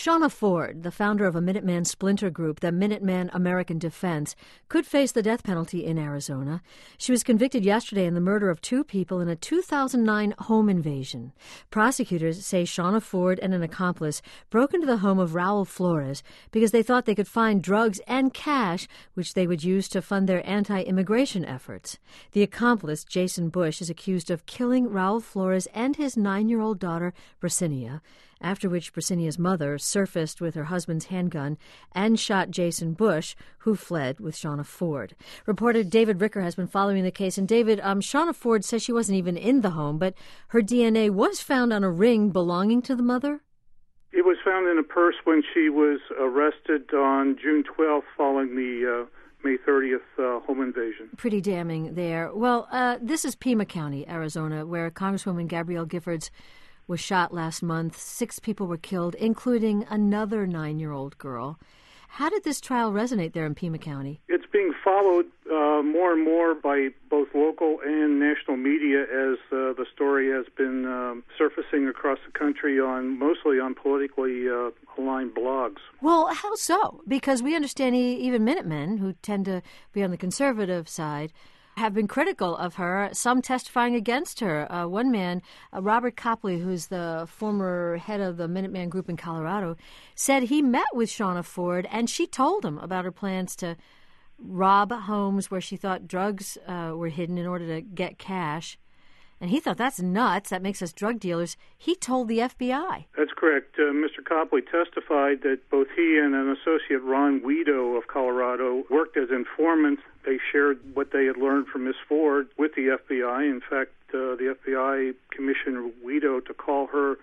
Shawna Ford, the founder of a Minuteman splinter group, the Minuteman American Defense, could face the death penalty in Arizona. She was convicted yesterday in the murder of 2 people in a 2009 home invasion. Prosecutors say Shawna Ford and an accomplice broke into the home of Raul Flores because they thought they could find drugs and cash, which they would use to fund their anti-immigration efforts. The accomplice, Jason Bush, is accused of killing Raul Flores and his 9-year-old daughter, Brisenia, after which Brisenia's mother surfaced with her husband's handgun and shot Jason Bush, who fled with Shawna Ford. Reporter David Ricker has been following the case. And David, Shawna Ford says she wasn't even in the home, but her DNA was found on a ring belonging to the mother? It was found in a purse when she was arrested on June 12th following the May 30th home invasion. Pretty damning there. Well, this is Pima County, Arizona, where Congresswoman Gabrielle Giffords was shot last month. 6 people were killed, including another 9-year-old girl. How did this trial resonate there in Pima County? It's being followed more and more by both local and national media as the story has been surfacing across the country mostly on politically aligned blogs. Well, how so? Because we understand even Minutemen, who tend to be on the conservative side, have been critical of her, some testifying against her. One man, Robert Copley, who's the former head of the Minuteman group in Colorado, said he met with Shawna Ford and she told him about her plans to rob homes where she thought drugs were hidden in order to get cash. And he thought, that's nuts. That makes us drug dealers. He told the FBI. That's correct. Mr. Copley testified that both he and an associate, Ron Guido of Colorado, worked as informants. They shared what they had learned from Ms. Ford with the FBI. In fact, the FBI commissioned Guido to call her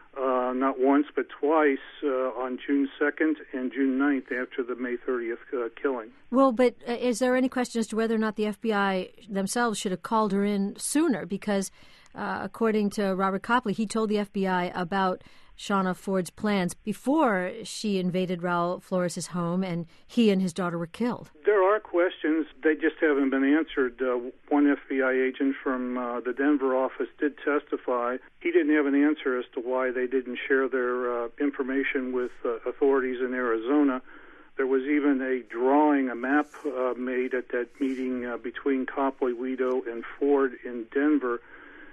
not once but twice on June 2nd and June 9th after the May 30th killing. Well, but is there any question as to whether or not the FBI themselves should have called her in sooner? Because according to Robert Copley, he told the FBI about Shawna Ford's plans before she invaded Raul Flores' home and he and his daughter were killed. There are questions. They just haven't been answered. One FBI agent from the Denver office did testify. He didn't have an answer as to why they didn't share their information with authorities in Arizona. There was even a map made at that meeting between Copley, Guido, and Ford in Denver.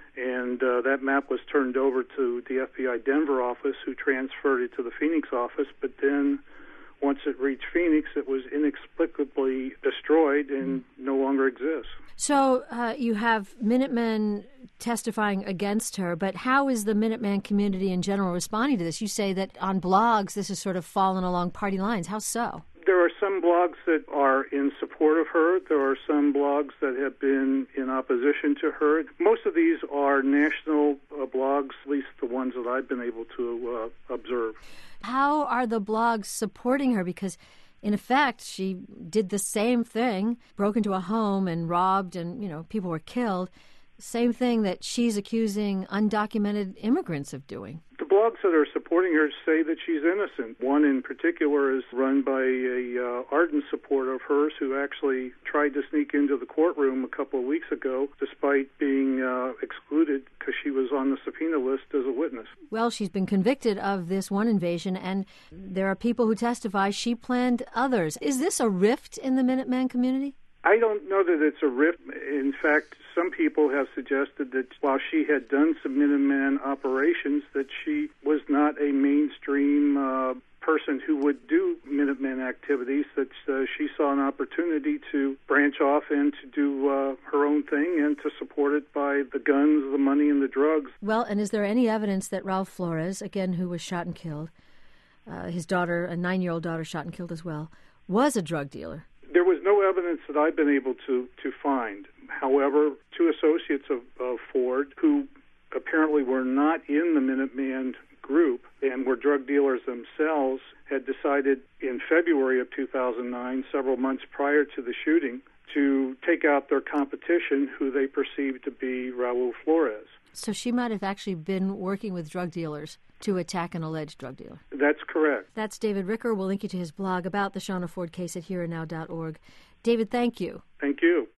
And that map was turned over to the FBI Denver office, who transferred it to the Phoenix office. But then once it reached Phoenix, it was inexplicably destroyed and no longer exists. So you have Minutemen testifying against her, but how is the Minuteman community in general responding to this? You say that on blogs this has sort of fallen along party lines. How so? There are some blogs that are in support of her. There are some blogs that have been in opposition to her. Most of these are national blogs, at least the ones that I've been able to observe. How are the blogs supporting her? Because, in effect, she did the same thing, broke into a home and robbed and, people were killed. Same thing that she's accusing undocumented immigrants of doing. The blogs that are supporting her say that she's innocent. One in particular is run by a ardent supporter of hers who actually tried to sneak into the courtroom a couple of weeks ago despite being excluded because she was on the subpoena list as a witness. Well, she's been convicted of this one invasion, and there are people who testify she planned others. Is this a rift in the Minuteman community? I don't know that it's a rift. In fact, some people have suggested that while she had done some Minuteman operations, that she was not a mainstream person who would do Minuteman activities, that she saw an opportunity to branch off and to do her own thing and to support it by the guns, the money, and the drugs. Well, and is there any evidence that Raul Flores, again, who was shot and killed, his daughter, a 9-year-old daughter shot and killed as well, was a drug dealer? There was no evidence that I've been able to find. However, 2 associates of Ford, who apparently were not in the Minuteman group and were drug dealers themselves, had decided in February of 2009, several months prior to the shooting, to take out their competition, who they perceived to be Raul Flores. So she might have actually been working with drug dealers to attack an alleged drug dealer. That's correct. That's David Ricker. We'll link you to his blog about the Shawna Ford case at hereandnow.org. David, thank you. Thank you.